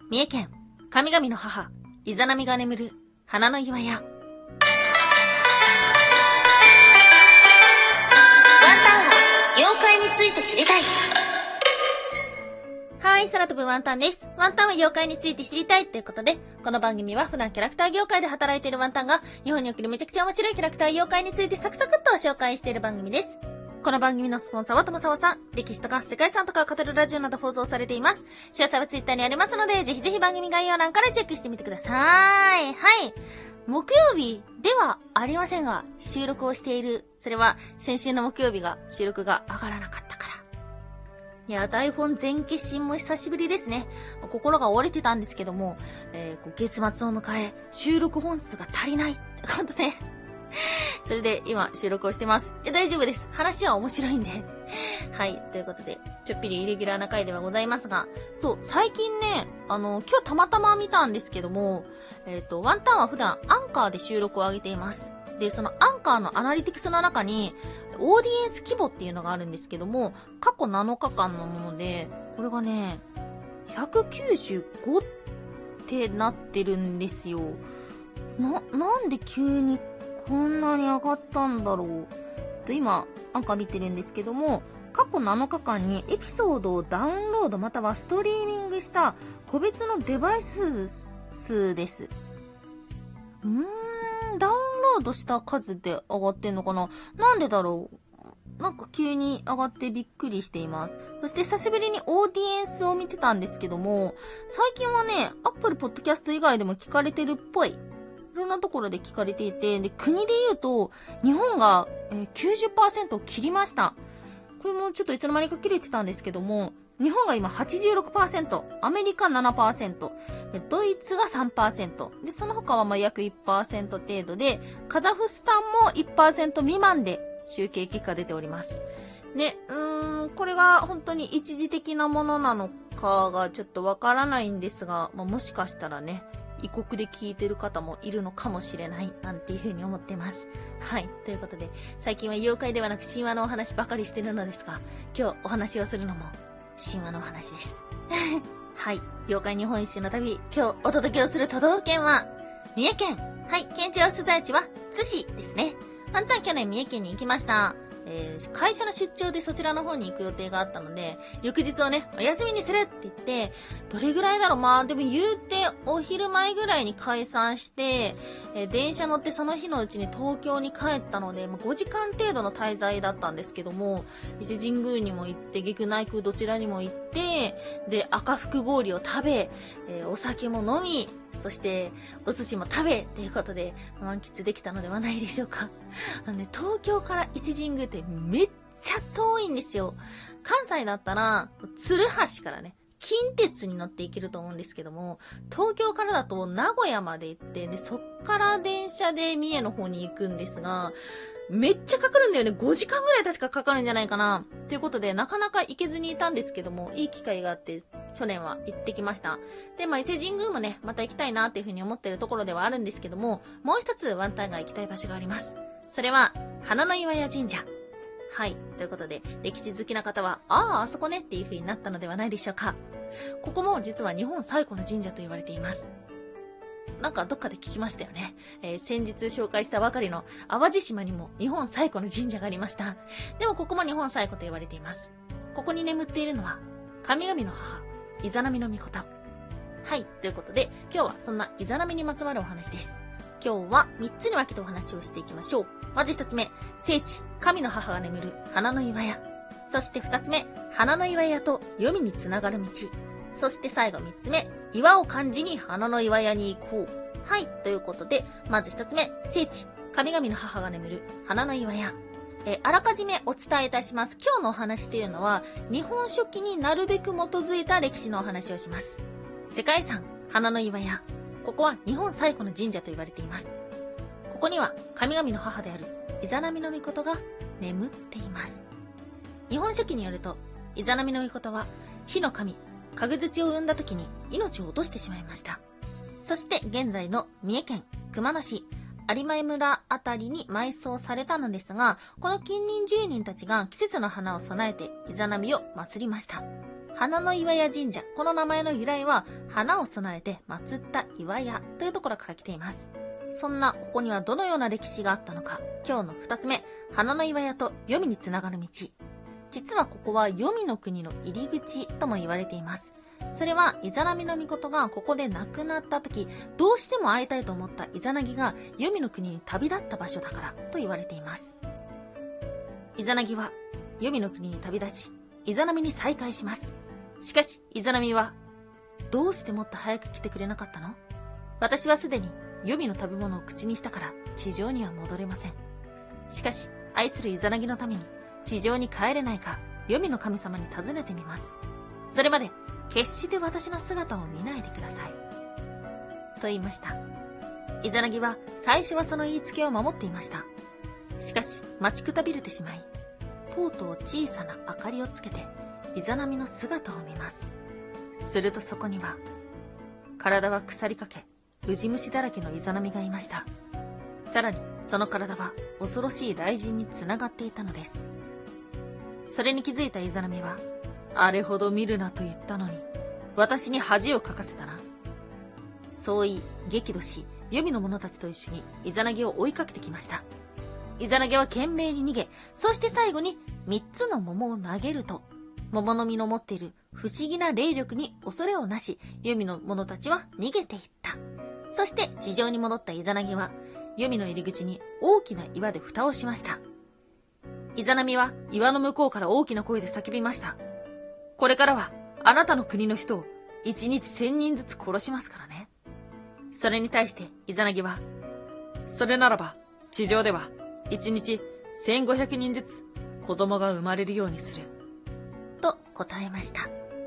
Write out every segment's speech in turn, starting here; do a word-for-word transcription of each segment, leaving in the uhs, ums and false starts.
三重県、神々の母、イザナミが眠る、花の岩屋。ワンタンは、妖怪について知りたい。 はい、空飛ぶワンタンです。ワンタンは妖怪について知りたいということで、この番組は普段キャラクター業界で働いているワンタンが、日本におけるめちゃくちゃ面白いキャラクター妖怪についてサクサクっと紹介している番組です。この番組のスポンサーは友沢さん。歴史とか世界遺産とかを語るラジオなど放送されています。詳細はツイッターにありますので、ぜひぜひ番組概要欄からチェックしてみてください。はい。木曜日ではありませんが、収録をしている。それは先週の木曜日が収録が上がらなかったから。いや、台本全消しも久しぶりですね。心が折れてたんですけども、えー、こう月末を迎え、収録本数が足りないってことで、それで今収録をしてます。え、大丈夫です。話は面白いんで。はい。ということで、ちょっぴりイレギュラーな回ではございますが、そう、最近ね、あの、今日たまたま見たんですけども、えっと、ワンタンは普段アンカーで収録を上げています。で、そのアンカーのアナリティクスの中に、オーディエンス規模っていうのがあるんですけども、過去なのかかんのもので、これがね、ひゃくきゅうじゅうごってなってるんですよ。な、なんで急にこんなに上がったんだろう。と今、アンカー見てるんですけども、過去なのかかんにエピソードをダウンロードまたはストリーミングした個別のデバイス数です。うーん、ダウンロードした数で上がってんのかな？なんでだろう？なんか急に上がってびっくりしています。そして久しぶりにオーディエンスを見てたんですけども、最近はね、Apple Podcast 以外でも聞かれてるっぽい。いろんなところで聞かれていて、で、国で言うと、日本が、えー、きゅうじゅっパーセント を切りました。これもちょっといつの間にか切れてたんですけども、日本が今 はちじゅうろくパーセント、アメリカ ななパーセント、ドイツが さんパーセント、で、その他はまあ約 いちパーセント 程度で、カザフスタンも いちパーセント 未満で集計結果出ております。で、うーん、これが本当に一時的なものなのかがちょっとわからないんですが、まあ、もしかしたらね、異国で聞いてる方もいるのかもしれないなんていう風に思ってます。はい。ということで、最近は妖怪ではなく神話のお話ばかりしてるのですが、今日お話をするのも神話のお話です。はい。妖怪日本一周の旅、今日お届けをする都道府県は、三重県。はい。県庁所在地は津市ですね。ワンタン去年三重県に行きました。えー、会社の出張でそちらの方に行く予定があったので、翌日をね、お休みにするって言って、どれぐらいだろう、まあでも言うてお昼前ぐらいに解散して、えー、電車乗ってその日のうちに東京に帰ったので、まあ、ごじかん程度の滞在だったんですけども、伊勢神宮にも行って、下久内宮どちらにも行って、で、赤福氷を食べ、えー、お酒も飲み、そして、お寿司も食べということで、満喫できたのではないでしょうか。あのね、東京から伊勢神宮ってめっちゃ遠いんですよ。関西だったら、鶴橋からね、近鉄に乗って行けると思うんですけども、東京からだと名古屋まで行って、で、そっから電車で三重の方に行くんですが、めっちゃかかるんだよね。ごじかんぐらい確かかかるんじゃないかな。ということで、なかなか行けずにいたんですけども、いい機会があって、去年は行ってきました。で、まあ、伊勢神宮もね、また行きたいなっていうふうに思ってるところではあるんですけども、もう一つワンタンが行きたい場所があります。それは、花の岩屋神社。はい。ということで、歴史好きな方は、ああ、あそこねっていうふうになったのではないでしょうか。ここも実は日本最古の神社と言われています。なんかどっかで聞きましたよね。えー、先日紹介したばかりの淡路島にも日本最古の神社がありました。でもここも日本最古と言われています。ここに眠っているのは、神々の母、イザナミの御事。はい。ということで、今日はそんなイザナミにまつわるお話です。今日はみっつに分けてお話をしていきましょう。まずひとつめ、聖地、神の母が眠る花の岩屋。そしてふたつめ、花の岩屋と黄泉につながる道。そして最後みっつめ、岩を感じに花の岩屋に行こう。はい。ということで、まずひとつめ、聖地、神々の母が眠る花の岩屋。えー、あらかじめお伝えいたします。今日のお話というのは、日本書紀になるべく基づいた歴史のお話をします。世界遺産、花の岩屋。ここは日本最古の神社と言われています。ここには神々の母であるイザナミの御事が眠っています。日本書紀によると、イザナミの御事は火の神、かぐづちを生んだ時に命を落としてしまいました。そして現在の三重県熊野市有前村あたりに埋葬されたのですが、この近隣住人たちが季節の花を備えてイザナミを祀りました。 花の岩屋神社、この名前の由来は、花を備えて祀った岩屋というところから来ています。そんな、ここにはどのような歴史があったのか、今日の二つ目、花の岩屋と黄泉につながる道。実はここは黄泉の国の入り口とも言われています。それは、イザナミの命がここで亡くなった時、どうしても会いたいと思ったイザナギが黄泉の国に旅立った場所だからと言われています。イザナギは、黄泉の国に旅立ち、イザナミに再会します。しかし、イザナミは、どうしてもっと早く来てくれなかったの？私はすでに黄泉の食べ物を口にしたから地上には戻れません。しかし、愛するイザナギのために地上に帰れないか黄泉の神様に尋ねてみます。それまで決して私の姿を見ないでください。と言いました。イザナギは最初はその言いつけを守っていました。しかし、待ちくたびれてしまい、とうとう小さな明かりをつけてイザナミの姿を見ます。するとそこには、体は腐りかけ、ウジ虫だらけのイザナミがいました。さらに、その体は恐ろしい雷神につながっていたのです。それに気づいたイザナミは、あれほど見るなと言ったのに、私に恥をかかせたな。そう言い、激怒し、黄泉の者たちと一緒にイザナギを追いかけてきました。イザナギは懸命に逃げ、そして最後に三つの桃を投げると、桃の実の持っている不思議な霊力に恐れをなし、黄泉の者たちは逃げていった。そして地上に戻ったイザナギは、黄泉の入り口に大きな岩で蓋をしました。イザナミは岩の向こうから大きな声で叫びました。これからはあなたの国の人を一日千人ずつ殺しますからね。それに対してイザナギは、それならば地上では一日千五百人ずつ子供が生まれるようにする。と答えました。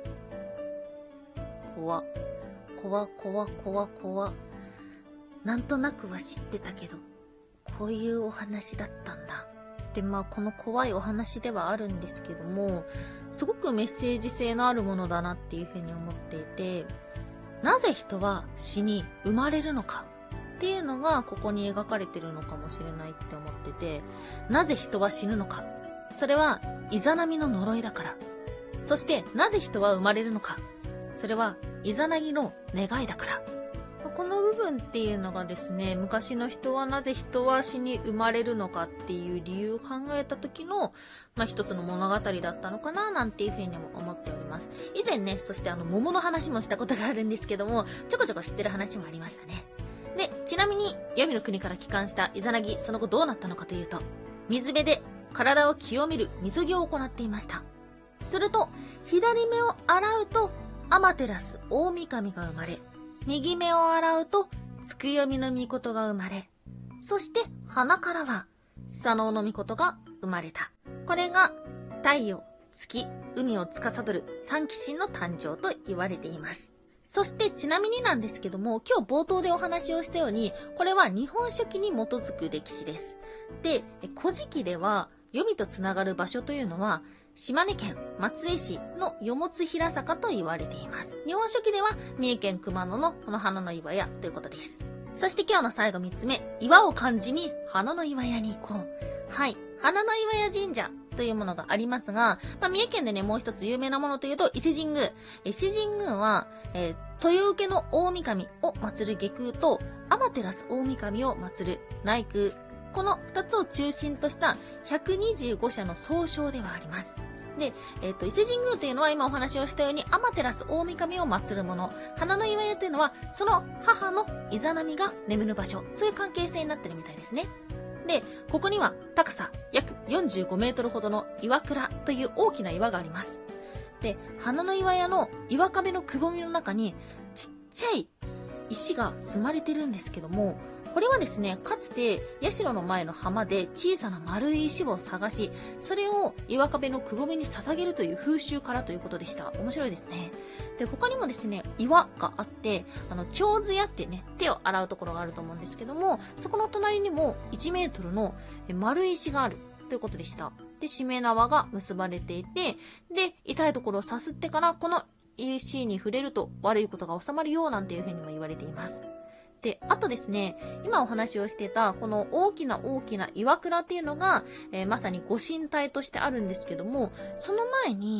怖、怖、怖、怖、怖。なんとなくは知ってたけど、こういうお話だったんだ。で、まあこの怖いお話ではあるんですけども、すごくメッセージ性のあるものだなっていうふうに思っていて、なぜ人は死に生まれるのかっていうのがここに描かれてるのかもしれないって思ってて、なぜ人は死ぬのか。それはイザナミの呪いだから。そしてなぜ人は生まれるのか。それはイザナギの願いだから。この部分っていうのがですね、昔の人はなぜ人は死に生まれるのかっていう理由を考えた時の、まあ、一つの物語だったのかななんていうふうにも思っております。以前ね、そしてあの桃の話もしたことがあるんですけども、ちょこちょこ知ってる話もありましたね。で、ちなみに黄泉の国から帰還したイザナギ、その後どうなったのかというと、水辺で体を清める水着を行っていました。すると、左目を洗うとアマテラス大神が生まれ、右目を洗うと、つくよみのみことが生まれ、そして鼻からは、左脳のみことが生まれた。これが、太陽、月、海を司る三鬼神の誕生と言われています。そしてちなみになんですけども、今日冒頭でお話をしたように、これは日本書紀に基づく歴史です。で、古事記では、黄泉とつながる場所というのは、島根県松江市のよもつひら坂と言われています。日本書紀では三重県熊野のこの花の岩屋ということです。そして今日の最後みっつめ、岩を漢字に花の岩屋に行こう。はい。花の岩屋神社というものがありますが、まあ、三重県でね、もう一つ有名なものというと伊勢神宮。伊勢神宮は、えー、豊受の大神を祀る下宮と、天照大神を祀る内宮。この二つを中心としたひゃくにじゅうご社の総称ではあります。で、えっと、伊勢神宮というのは今お話をしたように、天照大神を祀るもの。花の岩屋というのは、その母のイザナミが眠る場所。そういう関係性になってるみたいですね。で、ここには高さ約よんじゅうごメートルほどの岩倉という大きな岩があります。で、花の岩屋の岩壁のくぼみの中に、ちっちゃい石が積まれてるんですけども、これはですね、かつて社の前の浜で小さな丸い石を探し、それを岩壁のくぼみに捧げるという風習からということでした。面白いですね。で、他にもですね、岩があって、あの、蝶子屋ってね、手を洗うところがあると思うんですけども、そこの隣にもいちメートルの丸い石があるということでした。で、しめ縄が結ばれていて、で、痛いところをさすってから、この石に触れると悪いことが収まるよなんていうふうにも言われています。で、あとですね、今お話をしてた、この大きな大きな岩倉っていうのが、えー、まさにご神体としてあるんですけども、その前に、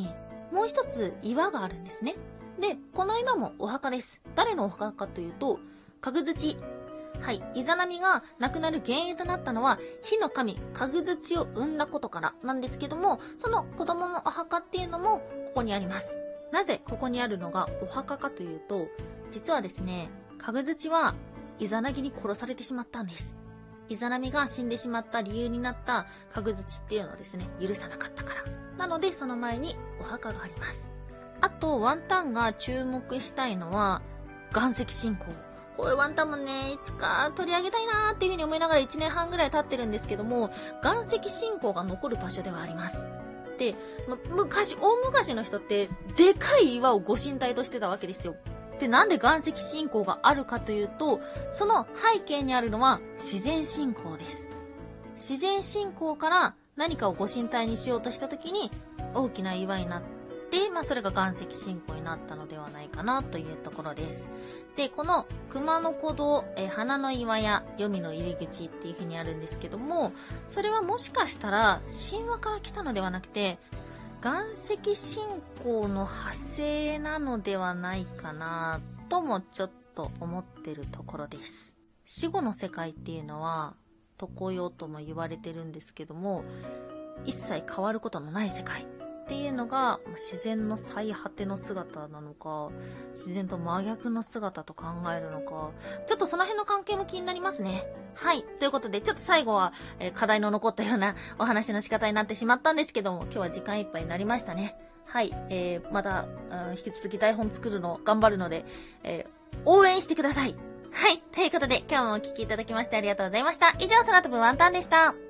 もう一つ岩があるんですね。で、この岩もお墓です。誰のお墓かというと、かぐづち。はい。イザナミが亡くなる原因となったのは、火の神、かぐづちを産んだことからなんですけども、その子供のお墓っていうのもここにあります。なぜここにあるのがお墓かというと、実はですね、かぐづちはイザナギに殺されてしまったんです。イザナミが死んでしまった理由になったかぐづちっていうのはですね、許さなかったから。なのでその前にお墓があります。あと、ワンタンが注目したいのは、岩石信仰。これワンタンもね、いつか取り上げたいなーっていうふうに思いながらいちねんはんぐらい経ってるんですけども、岩石信仰が残る場所ではあります。で、ま、昔、大昔の人って、でかい岩をご神体としてたわけですよ。で、なんで岩石信仰があるかというと、その背景にあるのは自然信仰です。自然信仰から何かをご神体にしようとした時に、大きな岩になって、で、まあ、それが岩石信仰になったのではないかなというところです。で、この熊野古道、え花の岩や黄泉の入り口っていう風にあるんですけども、それはもしかしたら神話から来たのではなくて、岩石信仰の派生なのではないかなともちょっと思ってるところです。死後の世界っていうのは、常世とも言われてるんですけども、一切変わることのない世界。っていうのが自然の最果ての姿なのか、自然と真逆の姿と考えるのか、ちょっとその辺の関係も気になりますね。はい。ということで、ちょっと最後は、えー、課題の残ったようなお話の仕方になってしまったんですけども、今日は時間いっぱいになりましたね。はい。えー、また、うん、引き続き台本作るの頑張るので、えー、応援してください。はい。ということで、今日もお聞きいただきましてありがとうございました。以上、空飛ぶワンタンでした。